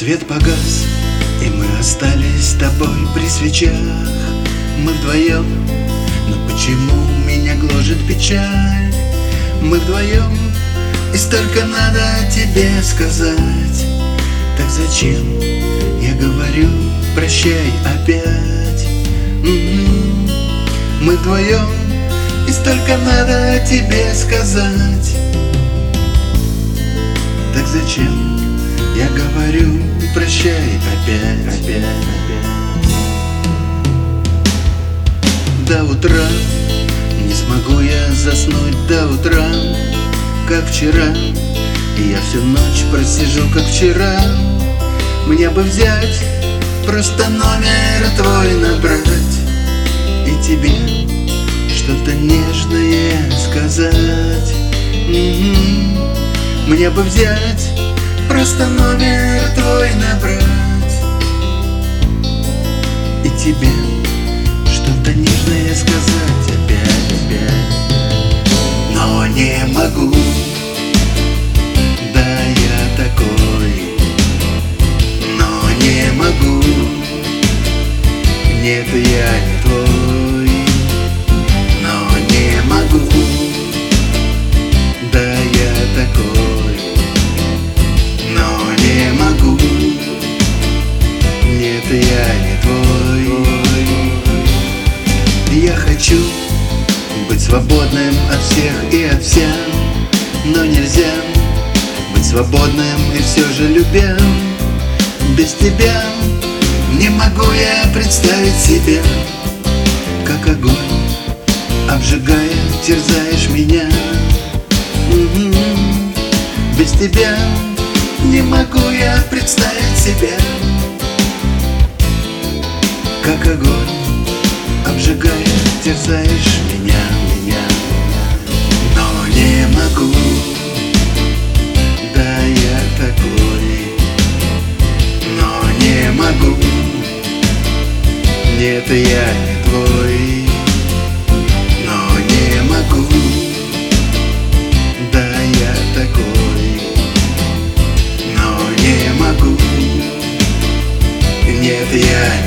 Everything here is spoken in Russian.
Свет погас, и мы остались с тобой при свечах. Мы вдвоем, но почему меня гложет печаль? Мы вдвоем, и столько надо тебе сказать. Так зачем я говорю прощай опять? Мы вдвоем, и столько надо тебе сказать. Так зачем я говорю прощай опять? До утра не смогу я заснуть, до утра, как вчера. И я всю ночь просижу, как вчера. Мне бы взять, просто номер твой набрать и тебе что-то нежное сказать. Мне бы взять, просто номер твой набрать и тебе что-то нежное сказать опять. Но не могу, да я такой. Но не могу, нет, я не твой. Но не могу, да я такой. Но не могу, нет, я не твой. Я хочу быть свободным от всех и от вся, но нельзя быть свободным и все же любя. Без тебя не могу я представить себя, как огонь, обжигая, терзаешь меня. Без тебя не могу я представить себя, как огонь, обжигая, терзаешь меня. Но не могу, да я такой. Но не могу, нет, я не твой. Но не могу, да я такой. Но не могу, нет, я не